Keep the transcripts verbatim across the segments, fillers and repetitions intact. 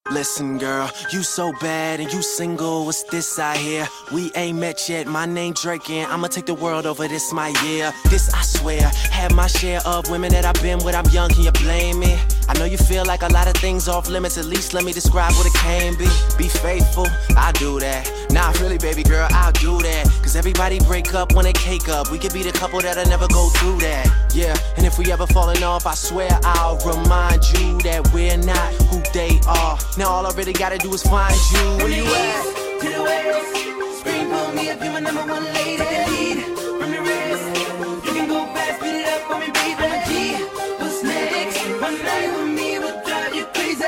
Listen, girl, you so bad and you single. What's this I hear? We ain't met yet. My name Drake and I'ma take the world over. This my year. This I swear. Had my share of women that I've been with. I'm young, can you blame me? I know you feel like a lot of things off limits. At least let me describe what it can be. Be faithful, I do that. Nah, really, baby girl, I'll do that. Cause everybody break up when they cake up. We could be the couple that'll never go through that. Yeah, and if we ever falling off, I swear I'll remind you that we're not who they are. Now all I really gotta do is find you. Where you at? To the west, scream for me if you're my number one lady. Take a lead from the rest. You can go fast, speed it up for me, baby. I'm a G. What's next? One night with me would drive you crazy.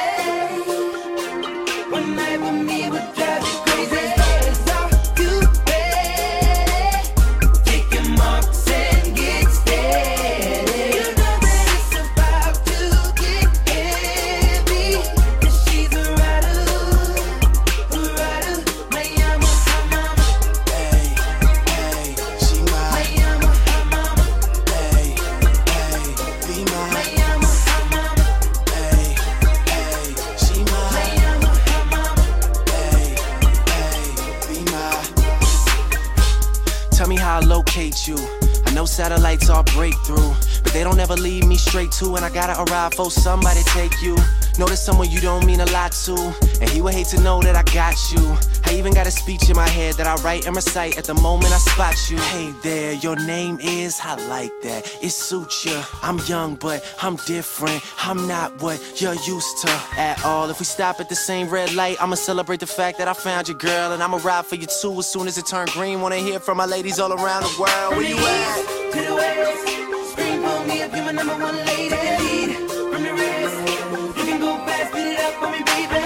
One night with me would drive you crazy. It's all too bad. Take your marks and get steady. You know that it's about to get heavy. 'Cause she's a rider, a rider. My yama, her mama. Hey, hey, she My mine. yama, her mama. Hey, hey, be My mine. yama, her mama. Hey, hey, she My mine. yama, her mama. Hey, hey, be mine. Tell me how I locate you. I know satellites are breakthrough, but they don't ever lead me straight to. And I gotta arrive for somebody take you. Know there's someone you don't mean a lot to, and he would hate to know that I got you. I even got a speech in my head that I write and recite at the moment I spot you. Hey there, your name is, I like that. It suits you. I'm young, but I'm different. I'm not what you're used to at all. If we stop at the same red light, I'ma celebrate the fact that I found you, girl, and I'ma ride for you too as soon as it turn green. Wanna hear from my ladies all around the world. Where you at? To the west, scream for me if you're my number one lady. Take a lead from the rest. You can go fast, speed it up for me, baby.